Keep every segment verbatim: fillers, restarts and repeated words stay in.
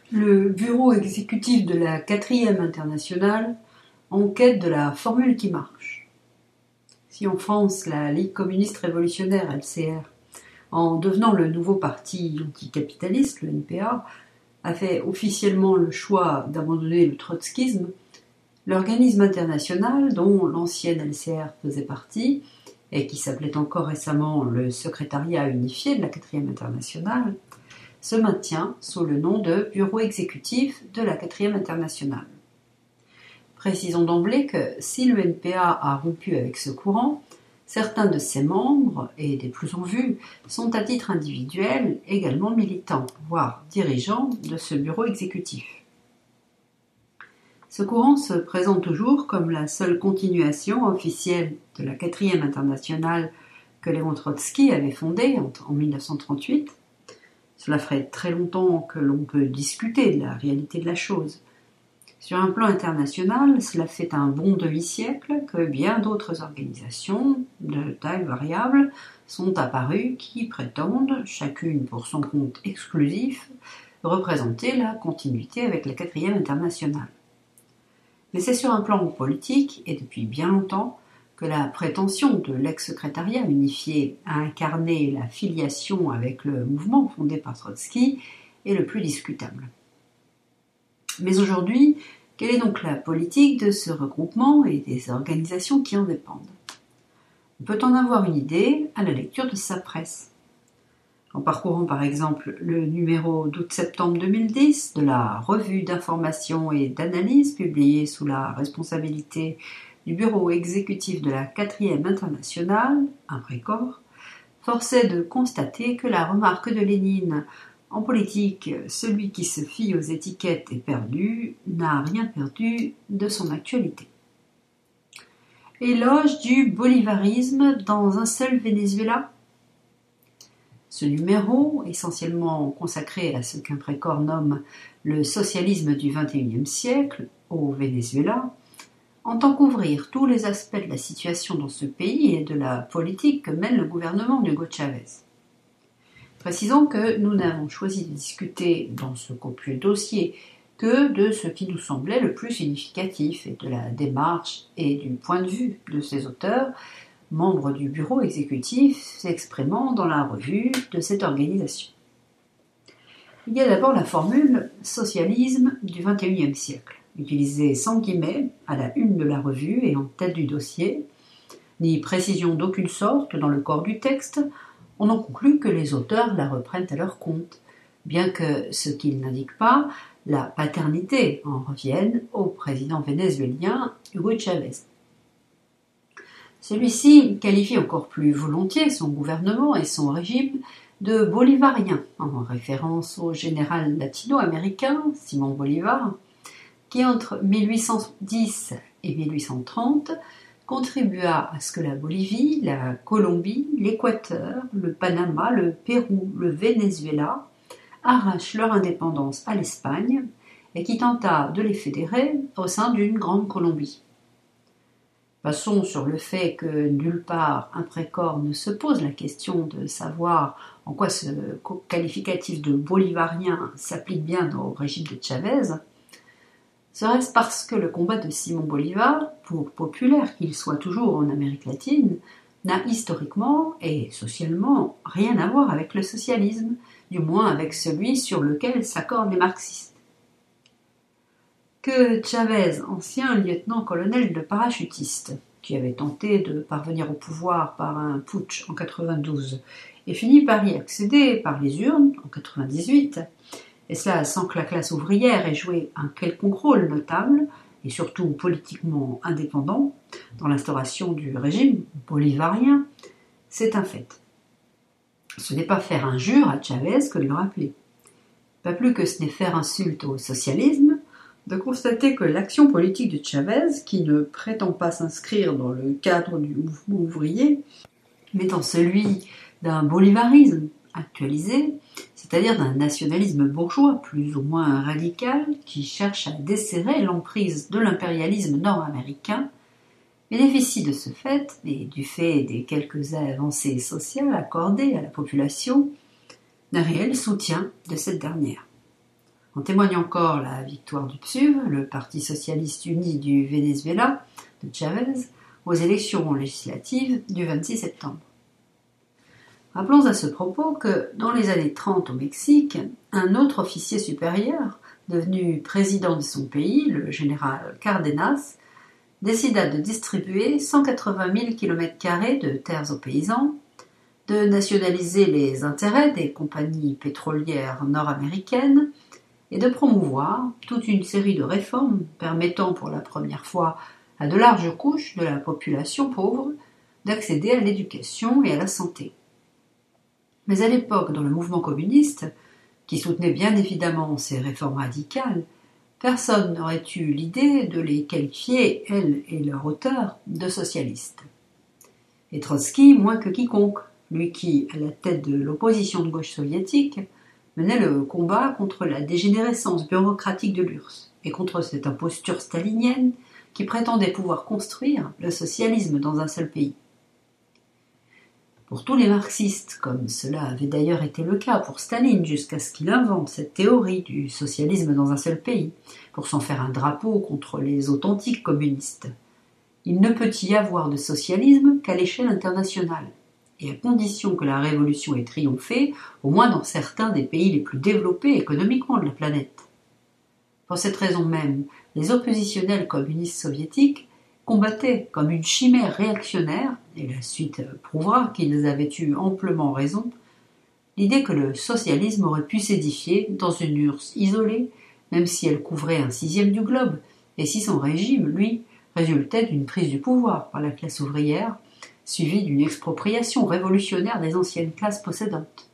Le bureau exécutif de la quatrième internationale en quête de la formule qui marche. Si en France, la Ligue communiste révolutionnaire, L C R, en devenant le nouveau parti anticapitaliste, le N P A, a fait officiellement le choix d'abandonner le trotskisme, l'organisme international dont l'ancienne L C R faisait partie, et qui s'appelait encore récemment le Secrétariat unifié de la quatrième internationale, se maintient sous le nom de Bureau exécutif de la quatrième internationale. Précisons d'emblée que si le N P A a rompu avec ce courant, certains de ses membres, et des plus en vue, sont à titre individuel également militants, voire dirigeants de ce bureau exécutif. Ce courant se présente toujours comme la seule continuation officielle de la quatrième internationale que Léon Trotsky avait fondée en mille neuf cent trente-huit. Cela ferait très longtemps que l'on peut discuter de la réalité de la chose. Sur un plan international, cela fait un bon demi-siècle que bien d'autres organisations, de taille variable, sont apparues qui prétendent, chacune pour son compte exclusif, représenter la continuité avec la quatrième internationale. Mais c'est sur un plan politique, et depuis bien longtemps, que la prétention de l'ex-secrétariat unifié à incarner la filiation avec le mouvement fondé par Trotsky est le plus discutable. Mais aujourd'hui, quelle est donc la politique de ce regroupement et des organisations qui en dépendent ? On peut en avoir une idée à la lecture de sa presse. En parcourant par exemple le numéro d'août-septembre deux mille dix de la Revue d'information et d'analyse publiée sous la responsabilité du bureau exécutif de la quatrième internationale, un précorps, force est de constater que la remarque de Lénine « En politique, celui qui se fie aux étiquettes est perdu » n'a rien perdu de son actualité. Éloge du bolivarisme dans un seul Venezuela. Ce numéro, essentiellement consacré à ce qu'un précorps nomme le socialisme du vingt et unième siècle au Venezuela, entend couvrir tous les aspects de la situation dans ce pays et de la politique que mène le gouvernement d'Hugo Chavez. Précisons que nous n'avons choisi de discuter dans ce copieux dossier que de ce qui nous semblait le plus significatif et de la démarche et du point de vue de ces auteurs, membres du bureau exécutif s'exprimant dans la revue de cette organisation. Il y a d'abord la formule « socialisme du vingt et unième siècle », utilisée sans guillemets à la une de la revue et en tête du dossier, ni précision d'aucune sorte dans le corps du texte. On en conclut que les auteurs la reprennent à leur compte, bien que ce qu'ils n'indiquent pas, la paternité en revienne au président vénézuélien Hugo Chavez. Celui-ci qualifie encore plus volontiers son gouvernement et son régime de bolivarien, en référence au général latino-américain Simón Bolívar, qui entre mille huit cent dix et mille huit cent trente contribua à ce que la Bolivie, la Colombie, l'Équateur, le Panama, le Pérou, le Venezuela arrachent leur indépendance à l'Espagne et qui tenta de les fédérer au sein d'une grande Colombie. Passons sur le fait que nulle part un précorps ne se pose la question de savoir en quoi ce qualificatif de bolivarien s'applique bien au régime de Chavez. Serait-ce parce que le combat de Simón Bolívar, pour populaire qu'il soit toujours en Amérique latine, n'a historiquement et socialement rien à voir avec le socialisme, du moins avec celui sur lequel s'accordent les marxistes. Que Chavez, ancien lieutenant-colonel de parachutistes, qui avait tenté de parvenir au pouvoir par un putsch en quatre-vingt-douze, et fini par y accéder par les urnes en quatre-vingt-dix-huit, et cela sans que la classe ouvrière ait joué un quelconque rôle notable, et surtout politiquement indépendant, dans l'instauration du régime bolivarien, c'est un fait. Ce n'est pas faire injure à Chavez que de le rappeler. Pas plus que ce n'est faire insulte au socialisme, de constater que l'action politique de Chavez, qui ne prétend pas s'inscrire dans le cadre du mouvement ouvrier, mais dans celui d'un bolivarisme actualisé, c'est-à-dire d'un nationalisme bourgeois plus ou moins radical qui cherche à desserrer l'emprise de l'impérialisme nord-américain, bénéficie de ce fait, et du fait des quelques avancées sociales accordées à la population, d'un réel soutien de cette dernière. En témoigne encore la victoire du P S U V, le Parti socialiste uni du Venezuela, de Chavez, aux élections législatives du vingt-six septembre. Rappelons à ce propos que, dans les années trente au Mexique, un autre officier supérieur, devenu président de son pays, le général Cárdenas, décida de distribuer cent quatre-vingt mille kilomètres carrés de terres aux paysans, de nationaliser les intérêts des compagnies pétrolières nord-américaines et de promouvoir toute une série de réformes permettant pour la première fois à de larges couches de la population pauvre d'accéder à l'éducation et à la santé. Mais à l'époque, dans le mouvement communiste, qui soutenait bien évidemment ces réformes radicales, personne n'aurait eu l'idée de les qualifier, elles et leurs auteurs, de socialistes. Et Trotsky moins que quiconque, lui qui, à la tête de l'opposition de gauche soviétique, menait le combat contre la dégénérescence bureaucratique de l'U R S S et contre cette imposture stalinienne qui prétendait pouvoir construire le socialisme dans un seul pays. Pour tous les marxistes, comme cela avait d'ailleurs été le cas pour Staline jusqu'à ce qu'il invente cette théorie du socialisme dans un seul pays, pour s'en faire un drapeau contre les authentiques communistes, il ne peut y avoir de socialisme qu'à l'échelle internationale, et à condition que la révolution ait triomphé, au moins dans certains des pays les plus développés économiquement de la planète. Pour cette raison même, les oppositionnels communistes soviétiques combattaient comme une chimère réactionnaire, et la suite prouvera qu'ils avaient eu amplement raison, l'idée que le socialisme aurait pu s'édifier dans une U R S S isolée, même si elle couvrait un sixième du globe, et si son régime, lui, résultait d'une prise du pouvoir par la classe ouvrière, suivie d'une expropriation révolutionnaire des anciennes classes possédantes.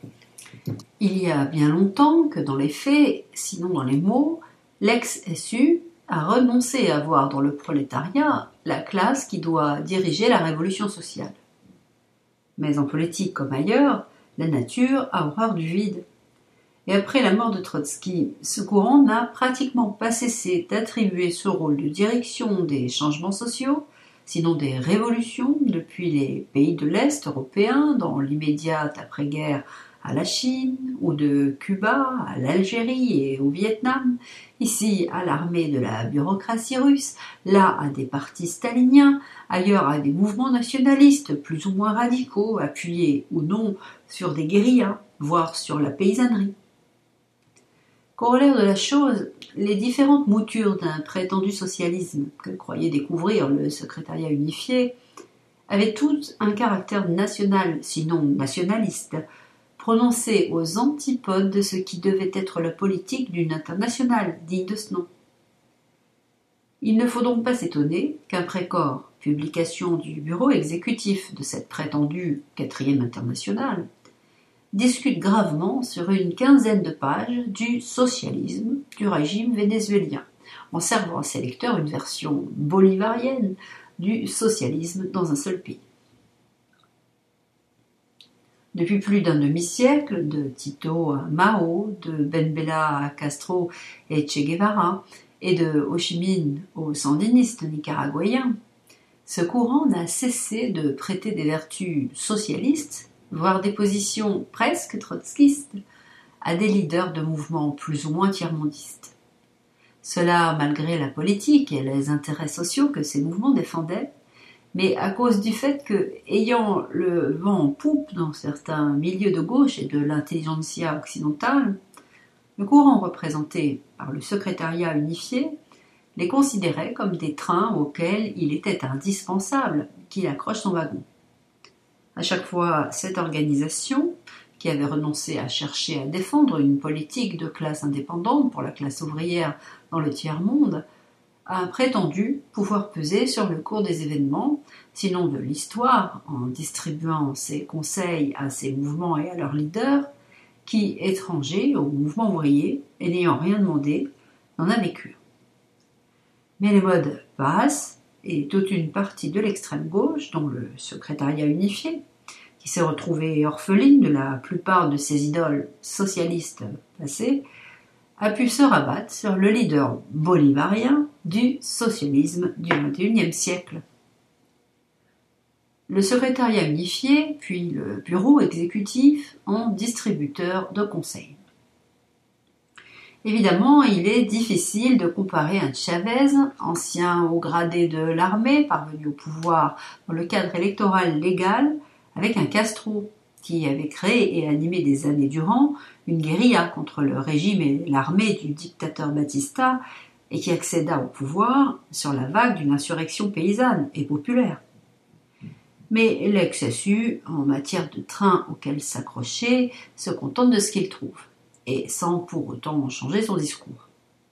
Il y a bien longtemps que dans les faits, sinon dans les mots, l'ex-S U a renoncé à voir dans le prolétariat la classe qui doit diriger la révolution sociale. Mais en politique comme ailleurs, la nature a horreur du vide. Et après la mort de Trotsky, ce courant n'a pratiquement pas cessé d'attribuer ce rôle de direction des changements sociaux, sinon des révolutions, depuis les pays de l'Est européens, dans l'immédiate après-guerre à la Chine, ou de Cuba à l'Algérie et au Vietnam, ici à l'armée de la bureaucratie russe, là à des partis staliniens, ailleurs à des mouvements nationalistes plus ou moins radicaux, appuyés ou non sur des guérillas, voire sur la paysannerie. Corollaire de la chose, les différentes moutures d'un prétendu socialisme que croyait découvrir le secrétariat unifié avaient toutes un caractère national, sinon nationaliste, prononcé aux antipodes de ce qui devait être la politique d'une internationale digne de ce nom. Il ne faut donc pas s'étonner qu'après Corps, publication du bureau exécutif de cette prétendue quatrième internationale, discute gravement sur une quinzaine de pages du socialisme du régime vénézuélien, en servant à ses lecteurs une version bolivarienne du socialisme dans un seul pays. Depuis plus d'un demi-siècle, de Tito à Mao, de Ben Bella à Castro et Che Guevara, et de Ho Chi Minh aux sandinistes nicaraguayens, ce courant n'a cessé de prêter des vertus socialistes, voire des positions presque trotskistes, à des leaders de mouvements plus ou moins tiers-mondistes. Cela malgré la politique et les intérêts sociaux que ces mouvements défendaient, mais à cause du fait que, ayant le vent en poupe dans certains milieux de gauche et de l'intelligentsia occidentale, le courant représenté par le secrétariat unifié les considérait comme des trains auxquels il était indispensable qu'il accroche son wagon. À chaque fois, cette organisation, qui avait renoncé à chercher à défendre une politique de classe indépendante pour la classe ouvrière dans le tiers-monde, a prétendu pouvoir peser sur le cours des événements, sinon de l'histoire, en distribuant ses conseils à ses mouvements et à leurs leaders, qui, étrangers au mouvement ouvrier et n'ayant rien demandé, n'en avaient cure. Mais les modes passent, et toute une partie de l'extrême gauche, dont le secrétariat unifié, qui s'est retrouvée orpheline de la plupart de ses idoles socialistes passées, a pu se rabattre sur le leader bolivarien du socialisme du vingt et unième siècle. Le secrétariat unifié, puis le bureau exécutif en distributeur de conseils. Évidemment, il est difficile de comparer un Chavez, ancien haut gradé de l'armée, parvenu au pouvoir dans le cadre électoral légal, avec un Castro, qui avait créé et animé des années durant une guérilla contre le régime et l'armée du dictateur Batista et qui accéda au pouvoir sur la vague d'une insurrection paysanne et populaire. Mais l'ex-S U, en matière de train auquel s'accrocher, se contente de ce qu'il trouve, et sans pour autant changer son discours.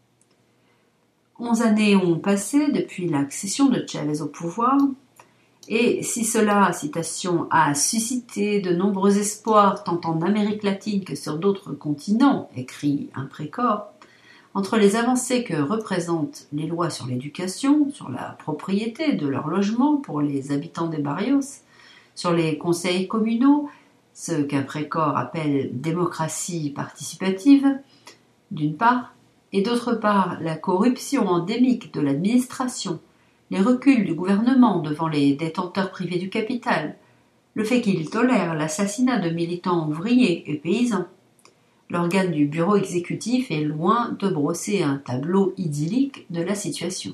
Onze années ont passé depuis l'accession de Chavez au pouvoir, et si cela, citation, a suscité de nombreux espoirs tant en Amérique latine que sur d'autres continents, écrit un précor, entre les avancées que représentent les lois sur l'éducation, sur la propriété de leur logement pour les habitants des barrios, sur les conseils communaux, ce qu'un précor appelle démocratie participative, d'une part, et d'autre part la corruption endémique de l'administration, les reculs du gouvernement devant les détenteurs privés du capital, le fait qu'il tolère l'assassinat de militants ouvriers et paysans. L'organe du bureau exécutif est loin de brosser un tableau idyllique de la situation.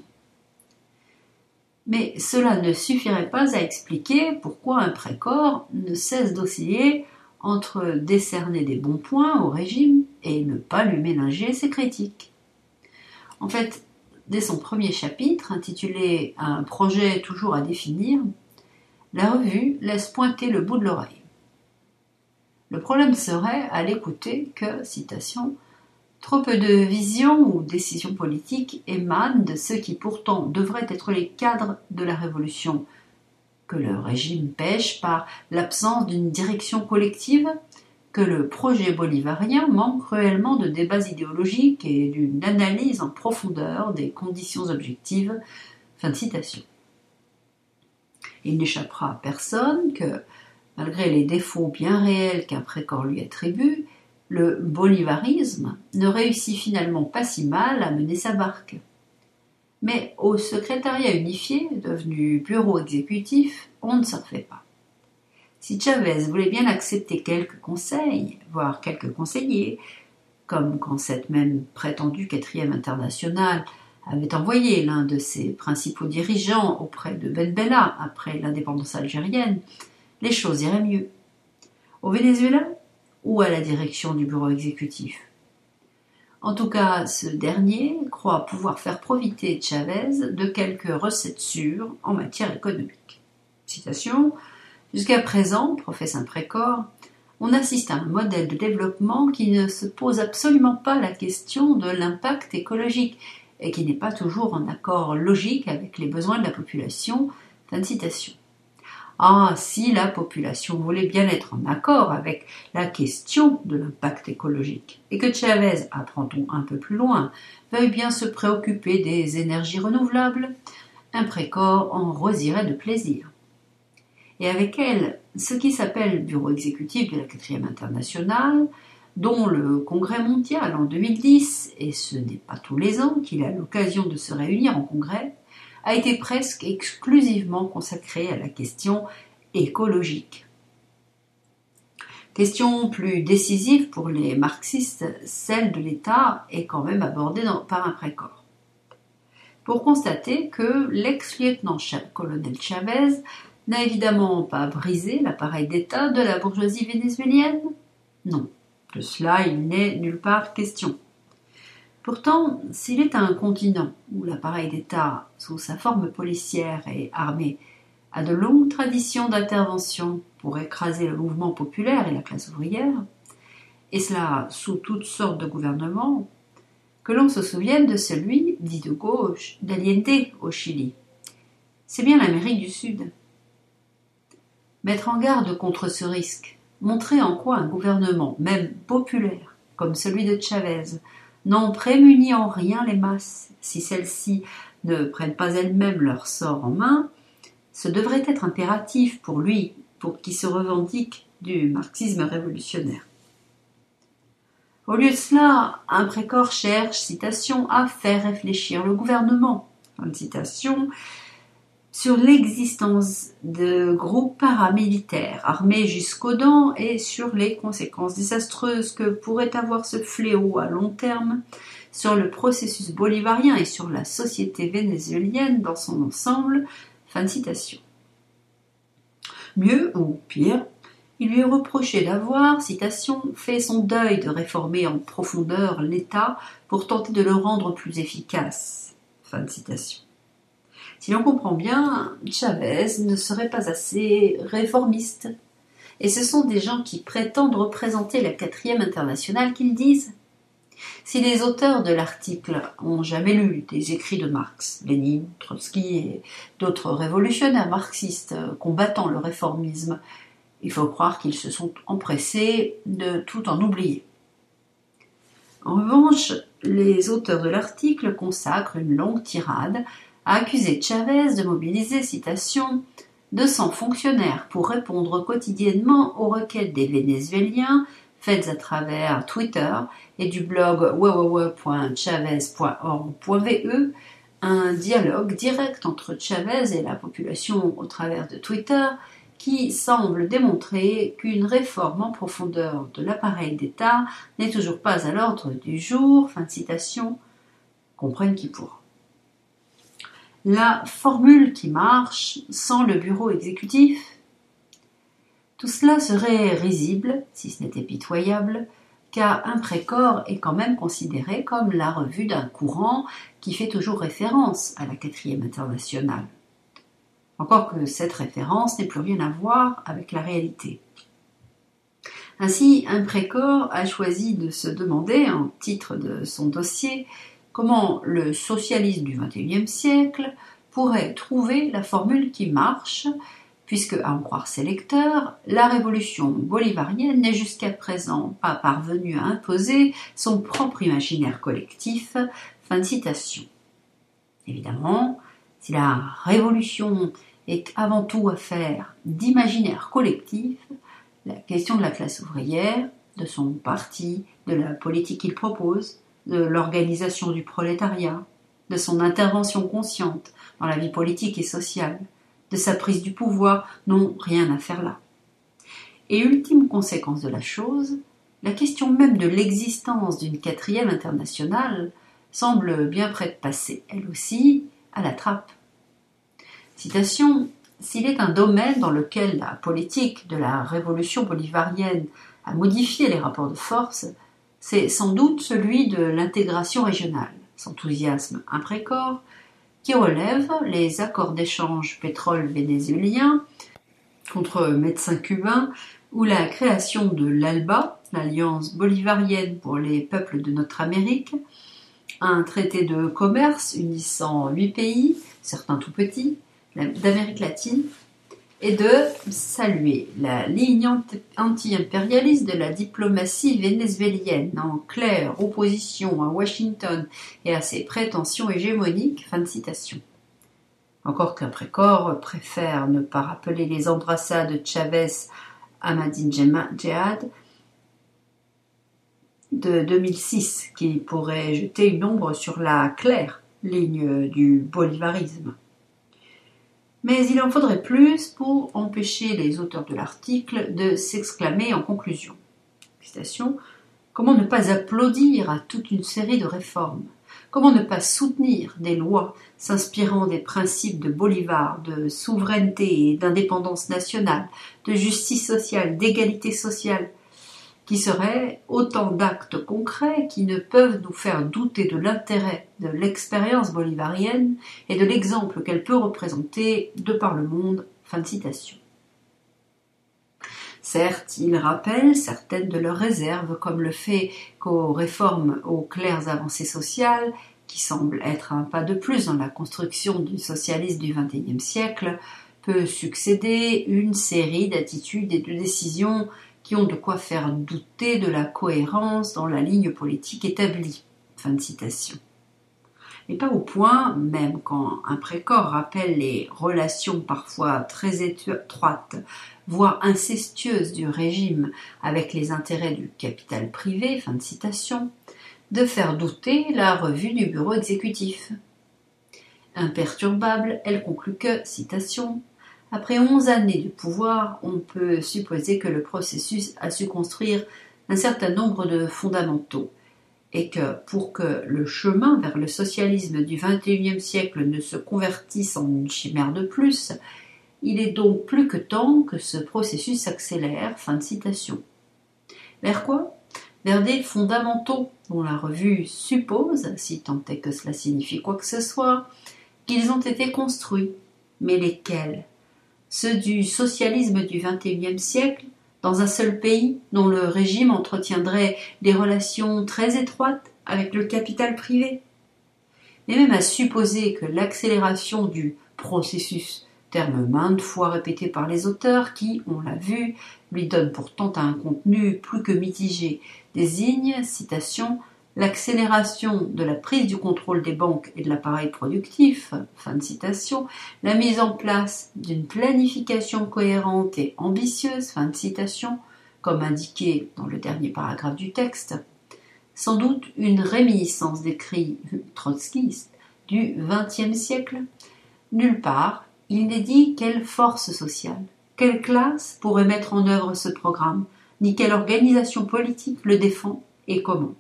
Mais cela ne suffirait pas à expliquer pourquoi un précor ne cesse d'osciller entre décerner des bons points au régime et ne pas lui ménager ses critiques. En fait, dès son premier chapitre, intitulé « Un projet toujours à définir », la revue laisse pointer le bout de l'oreille. Le problème serait à l'écouter que, citation, « trop peu de visions ou décisions politiques émanent de ceux qui pourtant devraient être les cadres de la révolution, que le régime pêche par l'absence d'une direction collective, que le projet bolivarien manque cruellement de débats idéologiques et d'une analyse en profondeur des conditions objectives. » Fin de citation. Il n'échappera à personne que, malgré les défauts bien réels qu'un précor lui attribue, le bolivarisme ne réussit finalement pas si mal à mener sa barque. Mais au secrétariat unifié, devenu bureau exécutif, on ne s'en fait pas. Si Chavez voulait bien accepter quelques conseils, voire quelques conseillers, comme quand cette même prétendue quatrième internationale avait envoyé l'un de ses principaux dirigeants auprès de Ben Bella après l'indépendance algérienne, les choses iraient mieux. Au Venezuela ou à la direction du bureau exécutif. En tout cas, ce dernier croit pouvoir faire profiter Chavez de quelques recettes sûres en matière économique. Citation. Jusqu'à présent, professe un précor, on assiste à un modèle de développement qui ne se pose absolument pas la question de l'impact écologique et qui n'est pas toujours en accord logique avec les besoins de la population. Fin de citation. Ah, si la population voulait bien être en accord avec la question de l'impact écologique, et que Chavez, apprend-on un peu plus loin, veuille bien se préoccuper des énergies renouvelables, un précor en rosirait de plaisir. Et avec elle, ce qui s'appelle Bureau exécutif de la quatrième internationale, dont le Congrès mondial en deux mille dix, et ce n'est pas tous les ans qu'il a l'occasion de se réunir en congrès, a été presque exclusivement consacré à la question écologique. Question plus décisive pour les marxistes, celle de l'État est quand même abordée dans, par un précor. Pour constater que l'ex-lieutenant-colonel Chavez n'a évidemment pas brisé l'appareil d'État de la bourgeoisie vénézuélienne. Non, de cela il n'est nulle part question. Pourtant, s'il est un continent où l'appareil d'État, sous sa forme policière et armée, a de longues traditions d'intervention pour écraser le mouvement populaire et la classe ouvrière, et cela sous toutes sortes de gouvernements, que l'on se souvienne de celui, dit de gauche, d'Allende au Chili. C'est bien l'Amérique du Sud. Mettre en garde contre ce risque, montrer en quoi un gouvernement, même populaire, comme celui de Chavez, n'en prémunit en rien les masses, si celles-ci ne prennent pas elles-mêmes leur sort en main, ce devrait être impératif pour lui, pour qui se revendique du marxisme révolutionnaire. Au lieu de cela, un précor cherche, citation, à faire réfléchir le gouvernement, fin de citation, sur l'existence de groupes paramilitaires armés jusqu'aux dents et sur les conséquences désastreuses que pourrait avoir ce fléau à long terme sur le processus bolivarien et sur la société vénézuélienne dans son ensemble. Fin de citation. Mieux ou pire, il lui est reproché d'avoir, citation, fait son deuil de réformer en profondeur l'État pour tenter de le rendre plus efficace. Fin de citation. Si l'on comprend bien, Chavez ne serait pas assez réformiste. Et ce sont des gens qui prétendent représenter la quatrième internationale qu'ils disent. Si les auteurs de l'article ont jamais lu des écrits de Marx, Lénine, Trotsky et d'autres révolutionnaires marxistes combattant le réformisme, il faut croire qu'ils se sont empressés de tout en oublier. En revanche, les auteurs de l'article consacrent une longue tirade à accuser Chavez de mobiliser, citation, deux cents fonctionnaires pour répondre quotidiennement aux requêtes des Vénézuéliens faites à travers Twitter et du blog w w w point chavez point org point v e, un dialogue direct entre Chavez et la population au travers de Twitter qui semble démontrer qu'une réforme en profondeur de l'appareil d'État n'est toujours pas à l'ordre du jour. Fin de citation. Comprenne qui pourra. La formule qui marche sans le bureau exécutif, tout cela serait risible, si ce n'était pitoyable, car Imprécor est quand même considéré comme la revue d'un courant qui fait toujours référence à la quatrième internationale. Encore que cette référence n'ait plus rien à voir avec la réalité. Ainsi, Imprécor a choisi de se demander, en titre de son dossier, comment le socialisme du vingt et unième siècle pourrait trouver la formule qui marche, puisque, à en croire ses lecteurs, la révolution bolivarienne n'est jusqu'à présent pas parvenue à imposer son propre imaginaire collectif. Fin de citation. Évidemment, si la révolution est avant tout affaire d'imaginaire collectif, la question de la classe ouvrière, de son parti, de la politique qu'il propose, de l'organisation du prolétariat, de son intervention consciente dans la vie politique et sociale, de sa prise du pouvoir, n'ont rien à faire là. Et ultime conséquence de la chose, la question même de l'existence d'une quatrième internationale semble bien près de passer, elle aussi, à la trappe. Citation, « S'il est un domaine dans lequel la politique de la révolution bolivarienne a modifié les rapports de force, c'est sans doute celui de l'intégration régionale, s'enthousiasme Imprécor, qui relève les accords d'échange pétrole vénézuélien contre médecins cubains ou la création de l'ALBA, l'Alliance bolivarienne pour les peuples de notre Amérique, un traité de commerce unissant huit pays, certains tout petits, d'Amérique latine, et de saluer la ligne anti-impérialiste de la diplomatie vénézuélienne en claire opposition à Washington et à ses prétentions hégémoniques. Fin de citation. Encore qu'Imprécor préfère ne pas rappeler les embrassades de Chavez à Ahmadinejad de deux mille six, qui pourrait jeter une ombre sur la claire ligne du bolivarisme. Mais il en faudrait plus pour empêcher les auteurs de l'article de s'exclamer en conclusion. Citation, « Comment ne pas applaudir à toute une série de réformes ? Comment ne pas soutenir des lois s'inspirant des principes de Bolivar, de souveraineté et d'indépendance nationale, de justice sociale, d'égalité sociale, qui seraient autant d'actes concrets qui ne peuvent nous faire douter de l'intérêt de l'expérience bolivarienne et de l'exemple qu'elle peut représenter de par le monde. » Fin de citation. Certes, il rappelle certaines de leurs réserves, comme le fait qu'aux réformes, aux claires avancées sociales, qui semblent être un pas de plus dans la construction du socialisme du vingt et unième siècle, peut succéder une série d'attitudes et de décisions qui ont de quoi faire douter de la cohérence dans la ligne politique établie. Fin de citation. Et pas au point, même quand Imprécor rappelle les relations parfois très étroites, voire incestueuses du régime avec les intérêts du capital privé, fin de citation, de faire douter la revue du bureau exécutif. Imperturbable, elle conclut que, citation, « Après onze années de pouvoir, on peut supposer que le processus a su construire un certain nombre de fondamentaux et que, pour que le chemin vers le socialisme du vingt et unième siècle ne se convertisse en une chimère de plus, il est donc plus que temps que ce processus s'accélère. » Fin de citation. Vers quoi ? Vers des fondamentaux dont la revue suppose, si tant est que cela signifie quoi que ce soit, qu'ils ont été construits. Mais lesquels ? Ceux du socialisme du vingt et unième siècle, dans un seul pays dont le régime entretiendrait des relations très étroites avec le capital privé. Mais même à supposer que l'accélération du processus, terme maintes fois répété par les auteurs qui, on l'a vu, lui donne pourtant un contenu plus que mitigé, désigne, citation, l'accélération de la prise du contrôle des banques et de l'appareil productif, fin de citation, la mise en place d'une planification cohérente et ambitieuse, fin de citation, comme indiqué dans le dernier paragraphe du texte, sans doute une réminiscence des cris trotskistes du vingtième siècle. Nulle part, il n'est dit quelle force sociale, quelle classe pourrait mettre en œuvre ce programme, ni quelle organisation politique le défend et comment.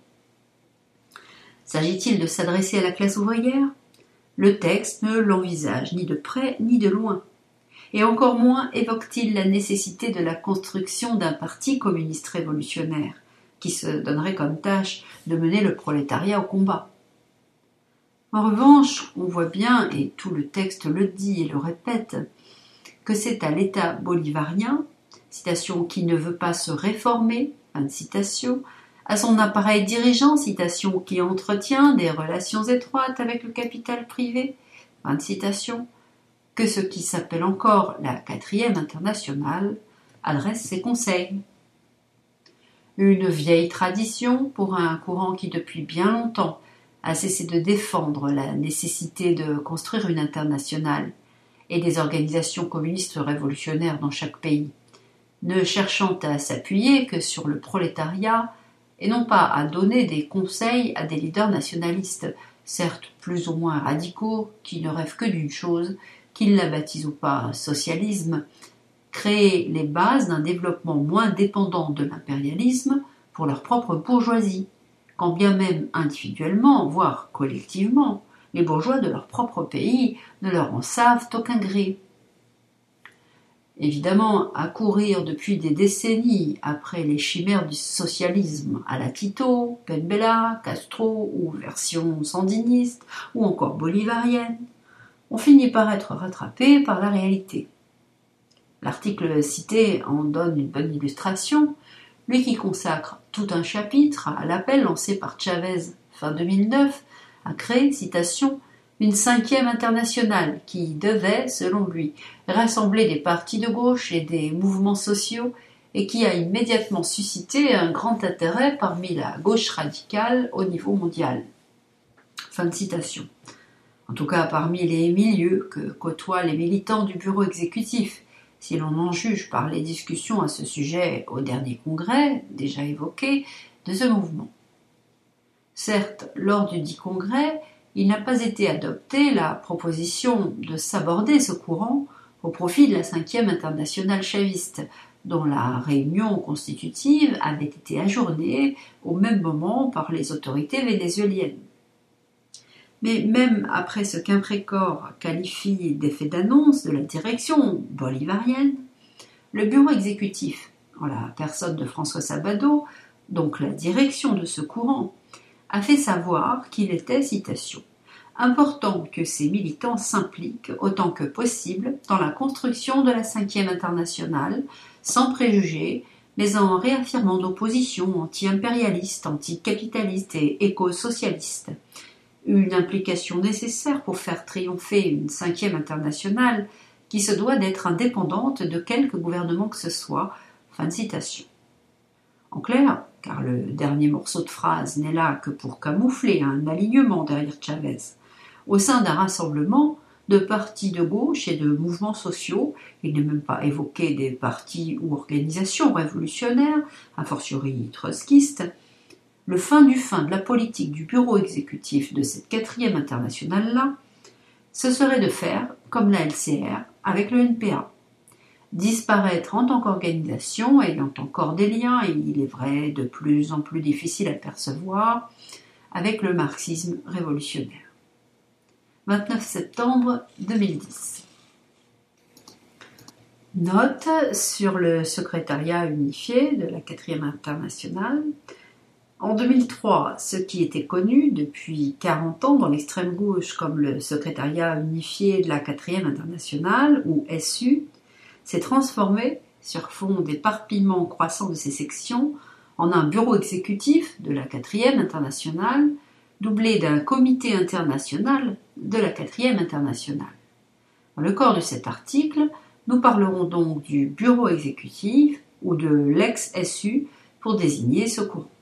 S'agit-il de s'adresser à la classe ouvrière ? Le texte ne l'envisage ni de près ni de loin. Et encore moins évoque-t-il la nécessité de la construction d'un parti communiste révolutionnaire, qui se donnerait comme tâche de mener le prolétariat au combat. En revanche, on voit bien, et tout le texte le dit et le répète, que c'est à l'État bolivarien, citation, qui ne veut pas se réformer, fin de citation, à son appareil dirigeant, citation, qui entretient des relations étroites avec le capital privé, fin de citation, que ce qui s'appelle encore la quatrième internationale adresse ses conseils. Une vieille tradition pour un courant qui depuis bien longtemps a cessé de défendre la nécessité de construire une internationale et des organisations communistes révolutionnaires dans chaque pays, ne cherchant à s'appuyer que sur le prolétariat et non pas à donner des conseils à des leaders nationalistes, certes plus ou moins radicaux, qui ne rêvent que d'une chose, qu'ils la baptisent ou pas socialisme, créer les bases d'un développement moins dépendant de l'impérialisme pour leur propre bourgeoisie, quand bien même individuellement, voire collectivement, les bourgeois de leur propre pays ne leur en savent aucun gré. Évidemment, à courir depuis des décennies après les chimères du socialisme à la Tito, Pembela, Castro ou version sandiniste ou encore bolivarienne, on finit par être rattrapé par la réalité. L'article cité en donne une bonne illustration, lui qui consacre tout un chapitre à l'appel lancé par Chavez fin deux mille neuf à créer, citation, une cinquième internationale qui devait, selon lui, rassembler des partis de gauche et des mouvements sociaux et qui a immédiatement suscité un grand intérêt parmi la gauche radicale au niveau mondial. Fin de citation. En tout cas, parmi les milieux que côtoient les militants du bureau exécutif, si l'on en juge par les discussions à ce sujet au dernier congrès, déjà évoqué, de ce mouvement. Certes, lors du dit congrès, il n'a pas été adopté la proposition de s'aborder ce courant au profit de la cinquième internationale chaviste, dont la réunion constitutive avait été ajournée au même moment par les autorités vénézuéliennes. Mais même après ce qu'Imprécor qualifie d'effet d'annonce de la direction bolivarienne, le bureau exécutif, en la personne de François Sabado, donc la direction de ce courant, a fait savoir qu'il était, citation, « important que ces militants s'impliquent autant que possible dans la construction de la cinquième internationale, sans préjugés, mais en réaffirmant nos positions anti-impérialistes, anti-capitalistes et éco-socialistes. Une implication nécessaire pour faire triompher une cinquième internationale qui se doit d'être indépendante de quelque gouvernement que ce soit. » Fin de citation. En clair, car le dernier morceau de phrase n'est là que pour camoufler un alignement derrière Chavez, au sein d'un rassemblement de partis de gauche et de mouvements sociaux, il n'est même pas évoqué des partis ou organisations révolutionnaires, a fortiori trotskistes, le fin du fin de la politique du bureau exécutif de cette quatrième internationale-là, ce serait de faire comme la L C R avec le N P A. Disparaître en tant qu'organisation ayant encore des liens, et il est vrai de plus en plus difficiles à percevoir, avec le marxisme révolutionnaire. vingt-neuf septembre deux mille dix. Note sur le secrétariat unifié de la quatrième internationale. En deux mille trois, ce qui était connu depuis quarante ans dans l'extrême gauche comme le secrétariat unifié de la quatrième internationale, ou S U, s'est transformé, sur fond d'éparpillement croissant de ses sections, en un bureau exécutif de la quatrième internationale, doublé d'un comité international de la quatrième internationale. Dans le corps de cet article, nous parlerons donc du bureau exécutif ou de l'ex-S U pour désigner ce courant.